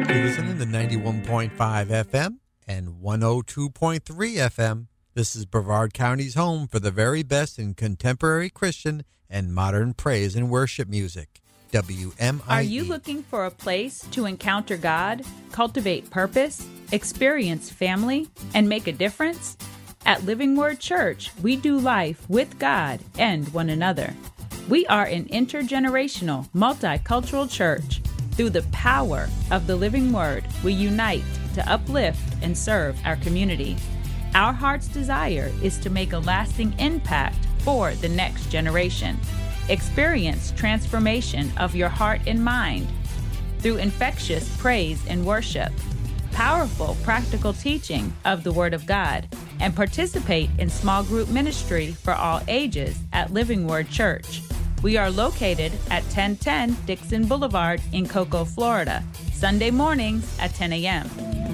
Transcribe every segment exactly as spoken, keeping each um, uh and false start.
You're listening to ninety-one point five F M and one oh two point three F M. This is Brevard County's home for the very best in contemporary Christian and modern praise and worship music. W M I E. Are you looking for a place to encounter God, cultivate purpose, experience family, and make a difference? At Living Word Church, we do life with God and one another. We are an intergenerational, multicultural church. Through the power of the Living Word, we unite to uplift and serve our community. Our heart's desire is to make a lasting impact for the next generation. Experience transformation of your heart and mind through infectious praise and worship, powerful practical teaching of the Word of God, and participate in small group ministry for all ages at Living Word Church. We are located at ten ten Dixon Boulevard in Cocoa, Florida, Sunday mornings at ten a.m.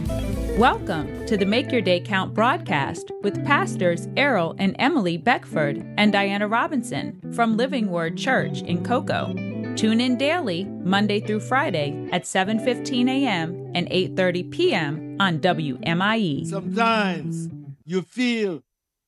Welcome to the Make Your Day Count broadcast with Pastors Errol and Emily Beckford and Diana Robinson from Living Word Church in Cocoa. Tune in daily, Monday through Friday at seven fifteen a.m. and eight thirty p.m. on W M I E. Sometimes you feel,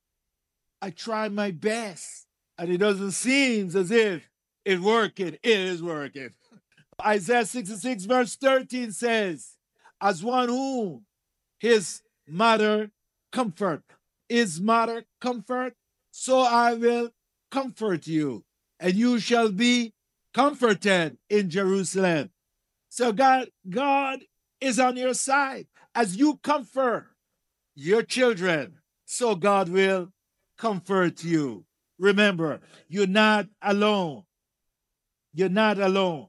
I try my best, and it doesn't seem as if it's working. It is working. Isaiah sixty-six verse thirteen says, as one who his mother comfort, his mother comfort, so I will comfort you, and you shall be comforted in Jerusalem. So God, God is on your side. As you comfort your children, so God will comfort you. Remember, you're not alone. You're not alone.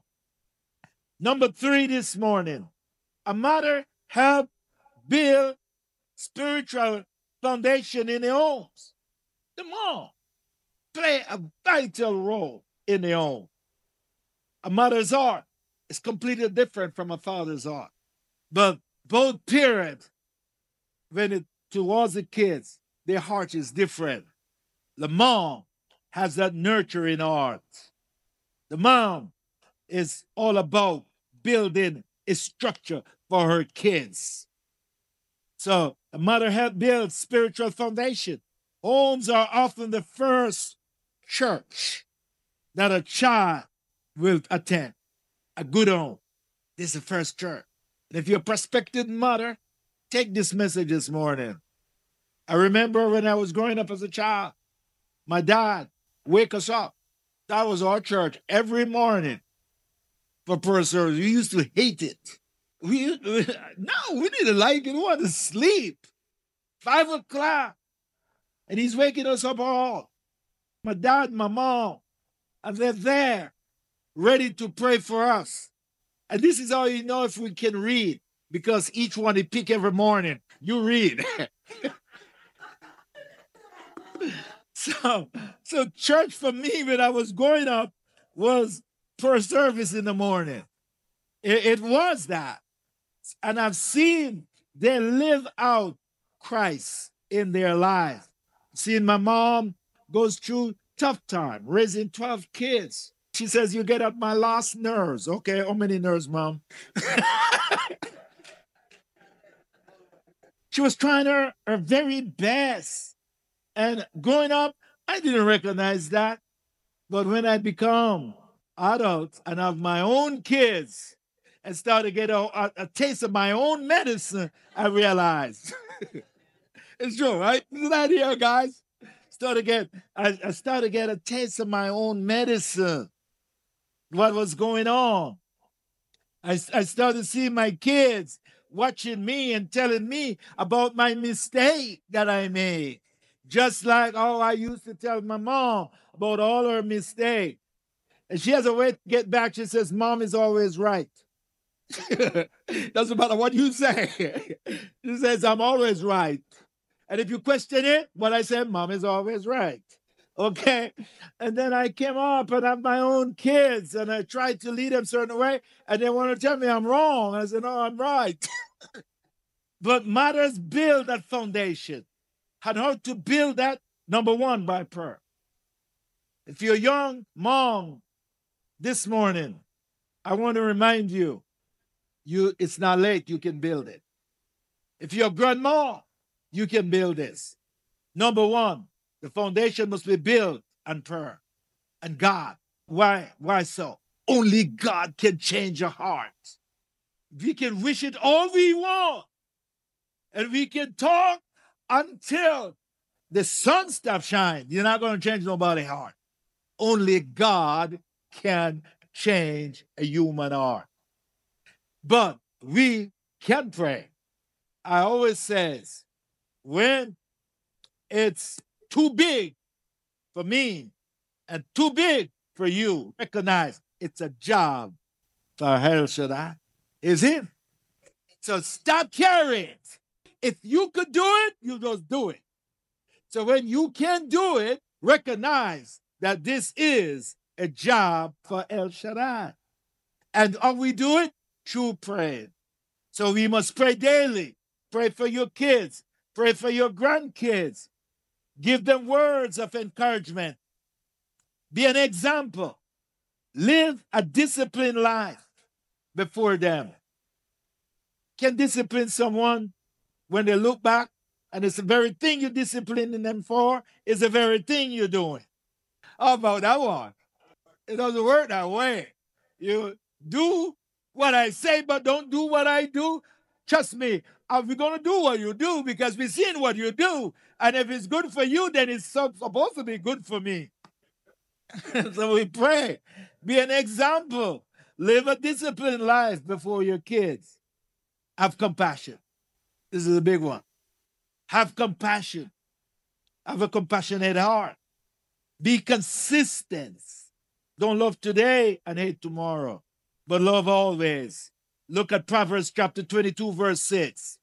Number three this morning, a mother helped build spiritual foundation in their homes. The mom play a vital role in their home. A mother's heart is completely different from a father's heart. But both parents, when it towards the kids, their heart is different. The mom has that nurturing heart. The mom is all about building a structure for her kids. So a mother helps build spiritual foundation. Homes are often the first church that a child will attend. A good home. This is the first church. And if you're a prospective mother, take this message this morning. I remember when I was growing up as a child, my dad wake us up. That was our church every morning for prayer service. We used to hate it. We, we no, we didn't like it. We wanted to sleep. Five o'clock. And he's waking us up all. My dad, my mom, and they're there, ready to pray for us. And this is how you know if we can read, because each one they pick every morning. You read. so, so church for me when I was growing up was prayer service in the morning. It, it was that. And I've seen they live out Christ in their life. Seeing my mom goes through tough time, raising twelve kids. She says, you get up my last nerves. Okay, how many nerves, Mom? She was trying her, her very best. And growing up, I didn't recognize that. But when I become adult and have my own kids and start to get a, a, a taste of my own medicine, I realized. It's true, right? Isn't that here, guys? Start to get, I, I started to get a taste of my own medicine. What was going on? I, I started to see my kids watching me and telling me about my mistake that I made. Just like how I used to tell my mom about all her mistakes. And she has a way to get back. She says, Mom is always right. Doesn't matter what you say. She says, I'm always right. And if you question it, what I said, Mom is always right. Okay? And then I came up and I have my own kids and I tried to lead them a certain way and they want to tell me I'm wrong. I said, no, I'm right. But mothers build that foundation. And how to build that? Number one, by prayer. If you're young mom this morning, I want to remind you You, it's not late. You can build it. If you're grandma, you can build this. Number one, the foundation must be built on prayer and God. Why? Why so? Only God can change your heart. We can wish it all we want, and we can talk until the sun stops shining. You're not going to change nobody's heart. Only God can change a human heart. But we can pray. I always says, when it's too big for me and too big for you, recognize it's a job for El Shaddai. Is it? So stop carrying it. If you could do it, you just do it. So when you can do it, recognize that this is a job for El Shaddai. And how we do it? Through prayer. So we must pray daily. Pray for your kids. Pray for your grandkids. Give them words of encouragement. Be an example. Live a disciplined life before them. Can discipline someone when they look back and it's the very thing you're disciplining them for is the very thing you're doing. How about that one? It doesn't work that way. You do what I say, but don't do what I do. Trust me, we're going to do what you do because we've seen what you do. And if it's good for you, then it's supposed to be good for me. So we pray. Be an example. Live a disciplined life before your kids. Have compassion. This is a big one. Have compassion. Have a compassionate heart. Be consistent. Don't love today and hate tomorrow, but love always. Look at Proverbs chapter twenty-two, verse six.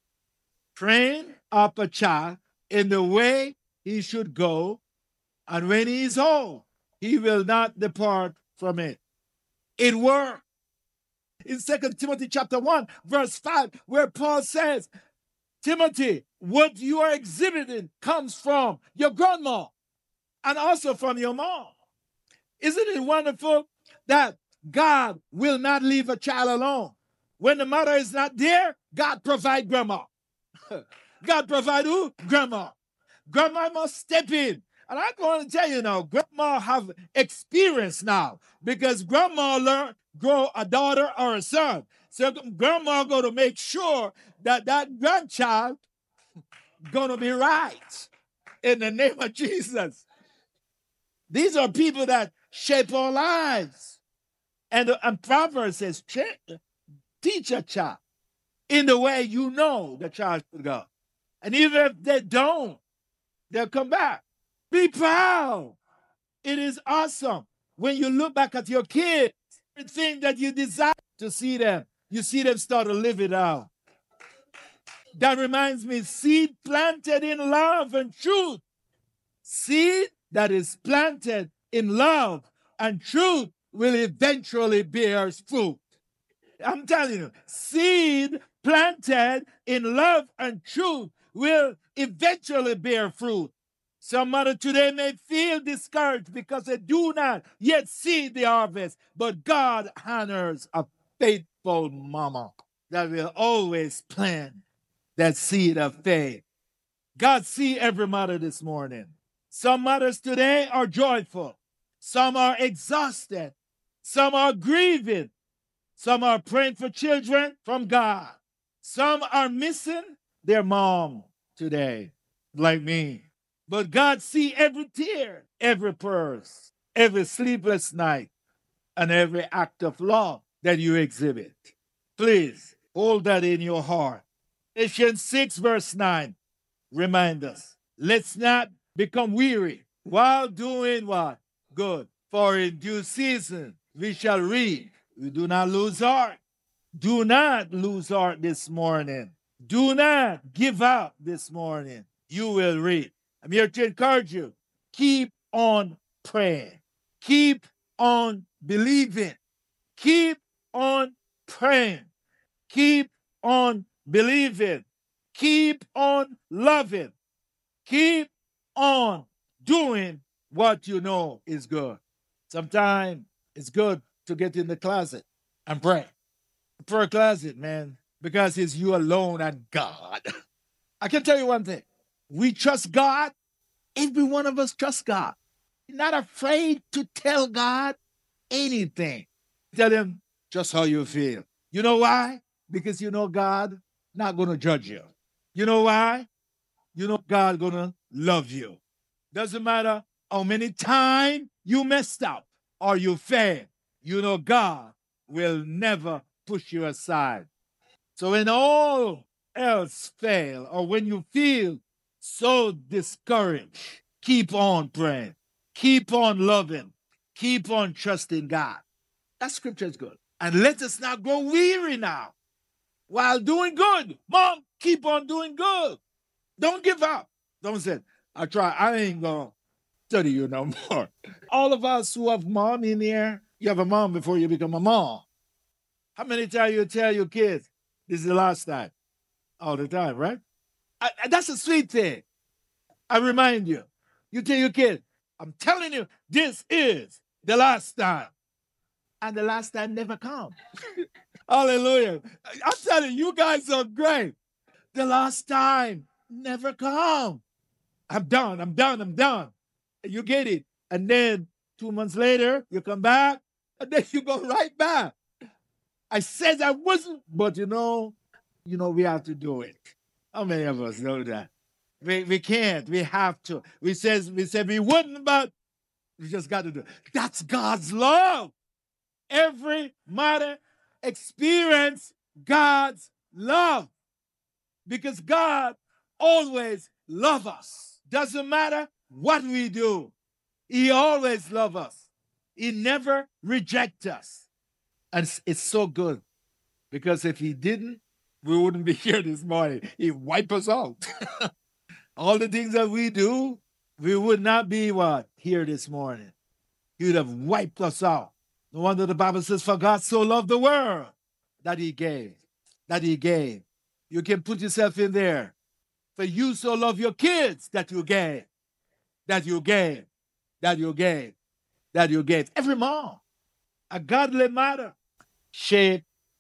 Train up a child in the way he should go, and when he is old, he will not depart from it. It worked. In Second Timothy chapter one, verse five, where Paul says, Timothy, what you are exhibiting comes from your grandma and also from your mom. Isn't it wonderful that God will not leave a child alone? When the mother is not there, God provide grandma. God provide who? Grandma. Grandma must step in. And I want to tell you now, grandma have experience now because grandma learn grow a daughter or a son. So grandma going to make sure that that grandchild going to be right in the name of Jesus. These are people that shape our lives. And, and Proverbs says, teach a child in the way you know the child should go. And even if they don't, they'll come back. Be proud. It is awesome when you look back at your kids, everything that you desire to see them, you see them start to live it out. That reminds me, seed planted in love and truth. Seed that is planted in love and truth will eventually bear fruit. I'm telling you, seed planted in love and truth will eventually bear fruit. Some mother today may feel discouraged because they do not yet see the harvest, but God honors a faithful mama that will always plant that seed of faith. God see every mother this morning. Some mothers today are joyful. Some are exhausted. Some are grieving. Some are praying for children from God. Some are missing their mom today, like me. But God see every tear, every purse, every sleepless night, and every act of love that you exhibit. Please hold that in your heart. Ephesians six verse nine remind us, let's not become weary while doing what? Good. For in due season we shall reap. We do not lose heart. Do not lose heart this morning. Do not give up this morning. You will reap. I'm here to encourage you. Keep on praying. Keep on believing. Keep on praying. Keep on believing. Keep on loving. Keep on doing what you know is good. Sometimes it's good to get in the closet and pray. prayer closet, man, because it's you alone and God. I can tell you one thing. We trust God. Every one of us trusts God. You're not afraid to tell God anything. Tell him just how you feel. You know why? Because you know God not going to judge you. You know why? You know God going to love you. Doesn't matter how many times you messed up or you failed. You know God will never push you aside. So when all else fail, or when you feel so discouraged, keep on praying. Keep on loving. Keep on trusting God. That scripture is good. And let us not grow weary now while doing good. Mom, keep on doing good. Don't give up. Don't say, I try. I ain't going to study you no more. All of us who have mom in here, you have a mom before you become a mom. How many times you tell your kids, this is the last time? All the time, right? I, that's a sweet thing. I remind you. You tell your kid, I'm telling you, this is the last time. And the last time never comes. Hallelujah. I'm telling you, you guys are great. The last time never comes. I'm done, I'm done, I'm done. And you get it. And then two months later, you come back, and then you go right back. I said I wasn't, but you know, you know, we have to do it. How many of us know that? We we can't. We have to. We says we said we wouldn't, but we just got to do it. That's God's love. Every mother experience God's love because God always loves us. Doesn't matter what we do. He always loves us. He never rejects us. And it's so good because if he didn't, we wouldn't be here this morning. He'd wipe us out. All the things that we do, we would not be what? Here this morning. He would have wiped us out. No wonder the Bible says, for God so loved the world that he gave, that he gave. You can put yourself in there. For you so love your kids that you gave, that you gave, that you gave, that you gave. Every mom, a godly mother, shape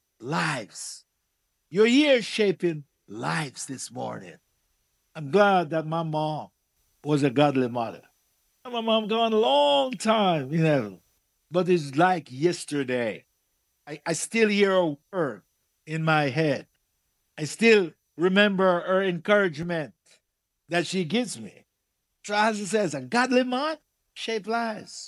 lives. You're here shaping lives this morning. I'm glad that my mom was a godly mother. My mom gone a long time, you know, but it's like yesterday. I, I still hear her in my head. I still remember her encouragement that she gives me. Tracy says, a godly mom shape lives.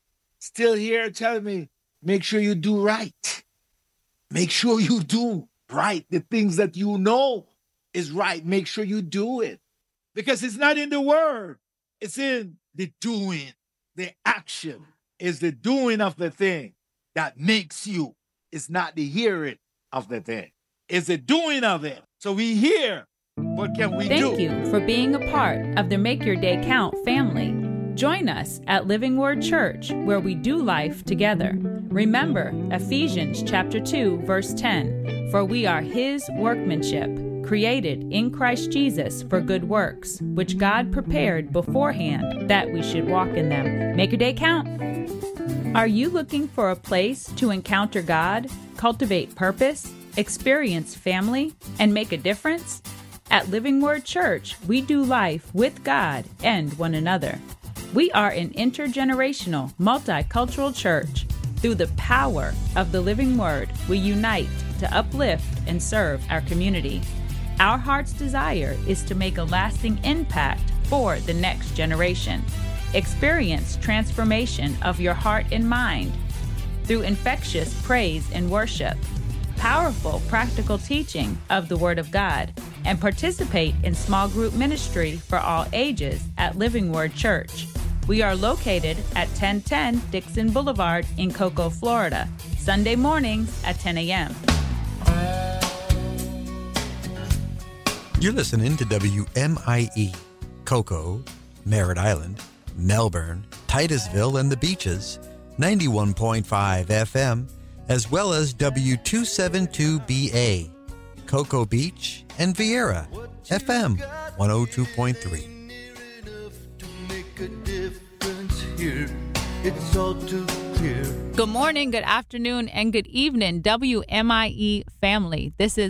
Still here telling me, make sure you do right. Make sure you do right. The things that you know is right. Make sure you do it. Because it's not in the word. It's in the doing. The action is the doing of the thing that makes you. It's not the hearing of the thing. It's the doing of it. So we hear. What can we Thank do? Thank you for being a part of the Make Your Day Count family. Join us at Living Word Church, where we do life together. Remember Ephesians chapter two, verse ten, for we are his workmanship, created in Christ Jesus for good works, which God prepared beforehand that we should walk in them. Make your day count. Are you looking for a place to encounter God, cultivate purpose, experience family, and make a difference? At Living Word Church, we do life with God and one another. We are an intergenerational, multicultural church. Through the power of the living word, we unite to uplift and serve our community. Our heart's desire is to make a lasting impact for the next generation. Experience transformation of your heart and mind through infectious praise and worship, powerful practical teaching of the Word of God, and participate in small group ministry for all ages at Living Word Church. We are located at ten ten Dixon Boulevard in Cocoa, Florida, Sunday mornings at ten a.m. You're listening to W M I E, Cocoa, Merritt Island, Melbourne, Titusville, and the Beaches, ninety-one point five F M, as well as W two seventy-two B A, Cocoa Beach, and Vieira, F M one oh two point three. It's all too clear. Good morning, good afternoon, and good evening, W M I E family. This is